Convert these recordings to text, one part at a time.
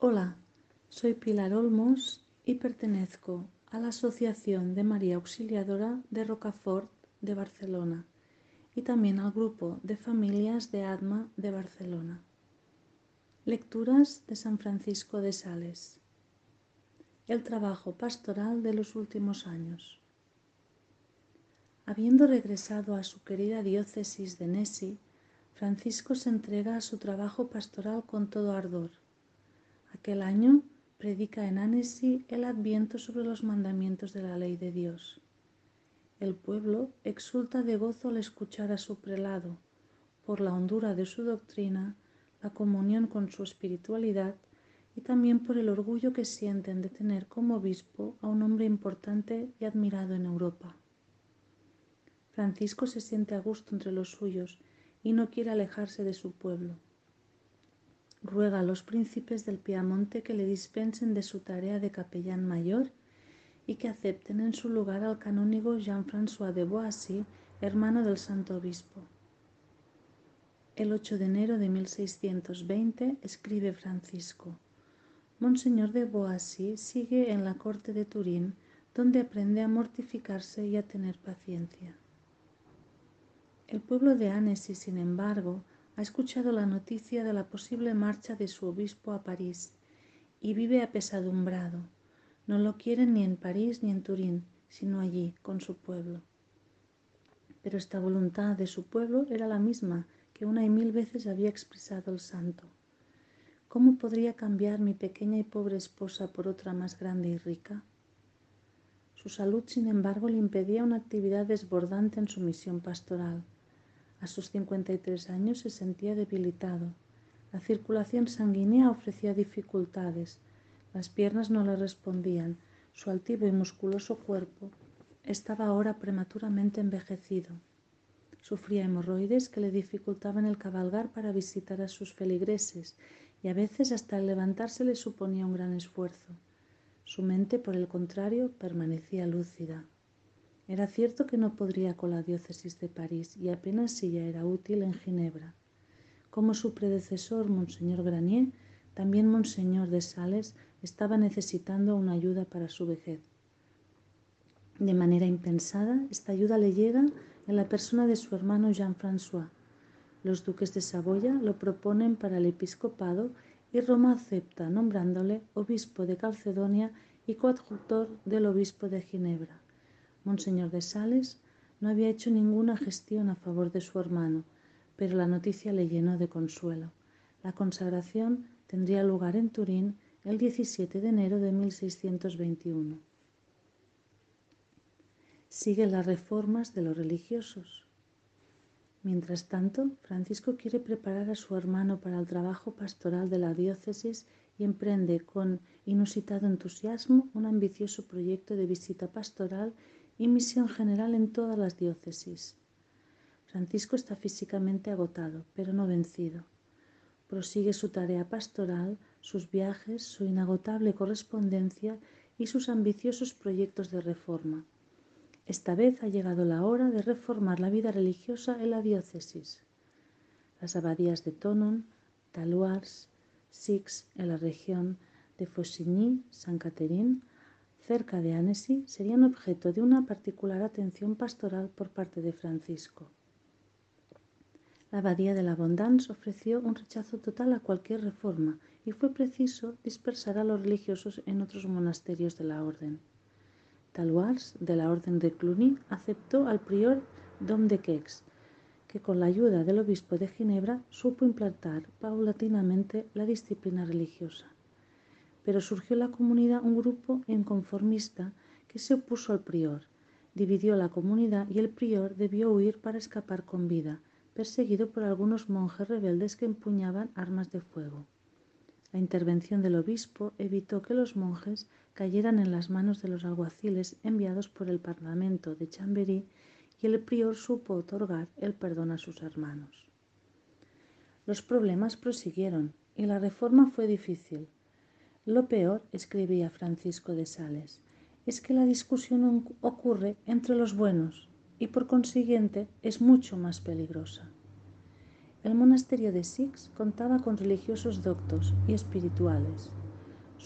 Hola, soy Pilar Olmos y pertenezco a la Asociación de María Auxiliadora de Rocafort de Barcelona y también al Grupo de Familias de ADMA de Barcelona. Lecturas de San Francisco de Sales. El trabajo pastoral de los últimos años. Habiendo regresado a su querida diócesis de Nesi, Francisco se entrega a su trabajo pastoral con todo ardor. Aquel año predica en Annecy el Adviento sobre los mandamientos de la ley de Dios. El pueblo exulta de gozo al escuchar a su prelado, por la hondura de su doctrina, la comunión con su espiritualidad y también por el orgullo que sienten de tener como obispo a un hombre importante y admirado en Europa. Francisco se siente a gusto entre los suyos y no quiere alejarse de su pueblo. Ruega a los príncipes del Piamonte que le dispensen de su tarea de capellán mayor y que acepten en su lugar al canónigo Jean-François de Boissy, hermano del santo obispo. El 8 de enero de 1620 escribe Francisco: Monseñor de Boissy sigue en la corte de Turín, donde aprende a mortificarse y a tener paciencia. El pueblo de Annecy, sin embargo, ha escuchado la noticia de la posible marcha de su obispo a París y vive apesadumbrado. No lo quieren ni en París ni en Turín, sino allí, con su pueblo. Pero esta voluntad de su pueblo era la misma que una y mil veces había expresado el santo. ¿Cómo podría cambiar mi pequeña y pobre esposa por otra más grande y rica? Su salud, sin embargo, le impedía una actividad desbordante en su misión pastoral. A sus 53 años se sentía debilitado. La circulación sanguínea ofrecía dificultades. Las piernas no le respondían. Su altivo y musculoso cuerpo estaba ahora prematuramente envejecido. Sufría hemorroides que le dificultaban el cabalgar para visitar a sus feligreses y a veces hasta el levantarse le suponía un gran esfuerzo. Su mente, por el contrario, permanecía lúcida. Era cierto que no podría con la diócesis de París y apenas si ya era útil en Ginebra. Como su predecesor, Monseñor Granier, también Monseñor de Sales estaba necesitando una ayuda para su vejez. De manera impensada, esta ayuda le llega en la persona de su hermano Jean-François. Los duques de Saboya lo proponen para el episcopado y Roma acepta, nombrándole obispo de Calcedonia y coadjutor del obispo de Ginebra. Monseñor de Sales no había hecho ninguna gestión a favor de su hermano, pero la noticia le llenó de consuelo. La consagración tendría lugar en Turín el 17 de enero de 1621. Sigue las reformas de los religiosos. Mientras tanto, Francisco quiere preparar a su hermano para el trabajo pastoral de la diócesis y emprende con inusitado entusiasmo un ambicioso proyecto de visita pastoral y misión general en todas las diócesis. Francisco está físicamente agotado, pero no vencido. Prosigue su tarea pastoral, sus viajes, su inagotable correspondencia y sus ambiciosos proyectos de reforma. Esta vez ha llegado la hora de reformar la vida religiosa en la diócesis. Las abadías de Thonon, Taloires, Six, en la región de Faucigny-Sainte-Catherine, cerca de Annecy, serían objeto de una particular atención pastoral por parte de Francisco. La abadía de la Abondance ofreció un rechazo total a cualquier reforma y fue preciso dispersar a los religiosos en otros monasterios de la orden. Taloires, de la orden de Cluny, aceptó al prior Dom de Gex, que con la ayuda del obispo de Ginebra supo implantar paulatinamente la disciplina religiosa. Pero surgió en la comunidad un grupo inconformista que se opuso al prior, dividió la comunidad y el prior debió huir para escapar con vida, perseguido por algunos monjes rebeldes que empuñaban armas de fuego. La intervención del obispo evitó que los monjes cayeran en las manos de los alguaciles enviados por el Parlamento de Chambéry y el prior supo otorgar el perdón a sus hermanos. Los problemas prosiguieron y la reforma fue difícil. Lo peor, escribía Francisco de Sales, es que la discusión ocurre entre los buenos y por consiguiente es mucho más peligrosa. El monasterio de Six contaba con religiosos doctos y espirituales.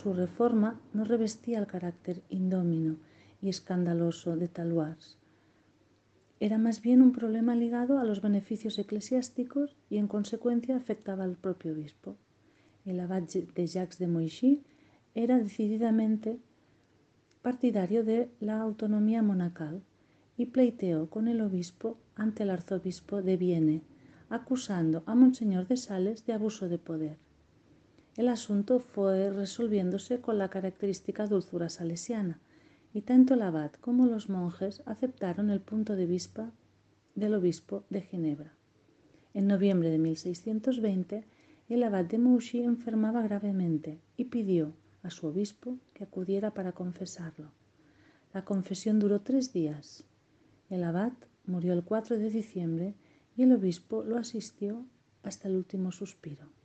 Su reforma no revestía el carácter indómino y escandaloso de Taloires. Era más bien un problema ligado a los beneficios eclesiásticos y en consecuencia afectaba al propio obispo. El abad de Jacques de Moichy era decididamente partidario de la autonomía monacal y pleiteó con el obispo ante el arzobispo de Vienne, acusando a Monseñor de Sales de abuso de poder. El asunto fue resolviéndose con la característica dulzura salesiana, y tanto el abad como los monjes aceptaron el punto de vista del obispo de Ginebra. En noviembre de 1620, el abad de Mouchy enfermaba gravemente y pidió a su obispo que acudiera para confesarlo. La confesión duró 3 días. El abad murió el 4 de diciembre y el obispo lo asistió hasta el último suspiro.